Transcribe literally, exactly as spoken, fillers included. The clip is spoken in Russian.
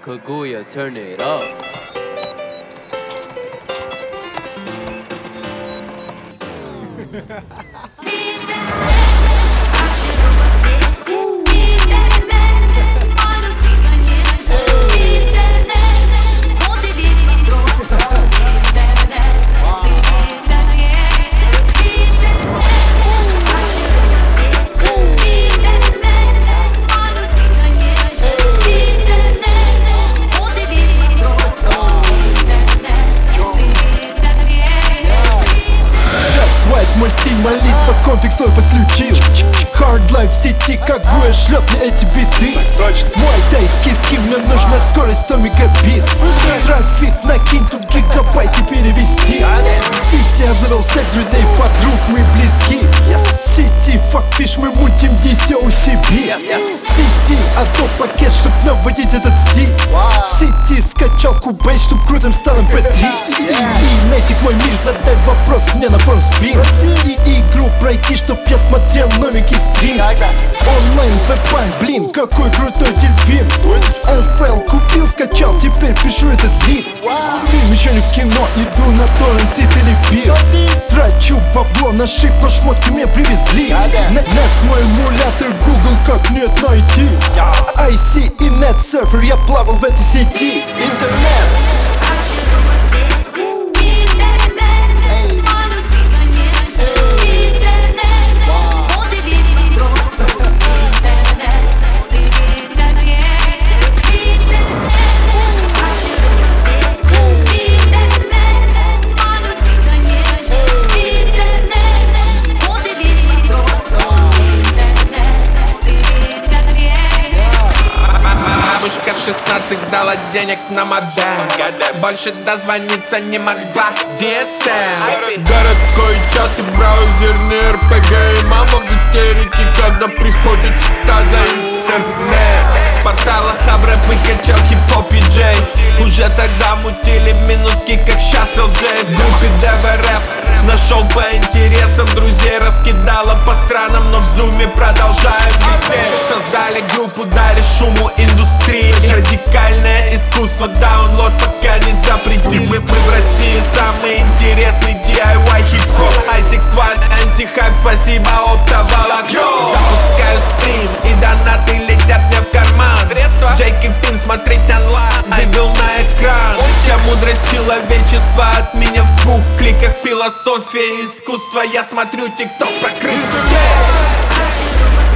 Kaguya, turn it up. Мой стиль молитва, комплекс свой подключил. Hard life в сети, Kaguya шлет мне эти биты. Мой тайский ским, мне нужна скорость сто мегабит. Трафик накинь, тут гигабайты перевести. В сети я завел всех друзей, подруг, мы близки. В сети факфиш, мы мутим ди си о си би. В сети адоп пакет, чтоб наводить этот стиль. В сети скачал кубейс, чтоб крутым стал эм пэ три. И найтик мой мир, задай вопрос мне на форум спринг. И игру пройти, чтоб я смотрел новенький стрим. Онлайн веб-пан, блин, какой крутой дельфин. эн эф эл купил, скачал, теперь пишу этот бит. Фильм еще не в кино, иду на торрент, сит или пир. Трачу бабло на шип, но шмотки мне привезли. На, нас мой эмулятор Google, как нет найти. ай си и NetSurfer, я плавал в этой сети. Интернет. В шестнадцать дала денег на модем. Больше дозвониться не могла. ди эс эм городской чат и браузерный эр пэ гэ. И мама в истерике, когда приходит счета за интернет. С портала Хабра выкачал хип-хоп и джей. Уже тогда мутили минуски, как щас эл джей. В группе дэ вэ рэп нашел по интересам друзей. Раскидала по странам, но в зуме продолжаем висеть. Создали группу, дали шуму индустрии. Радикальное искусство, даунлод пока не запретим. Мы, мы в России самый интересный ди ай вай хип-хоп. ай сикс ван, антихайп, спасибо, оптоволокно. Запускаю стрим и донаты летят мне в карман. Средства Джейк и Финн смотреть онлайн, вывел на экран. Вся мудрость человечества от меня в двух кликах. Философия и искусство, я смотрю тикток про крысу.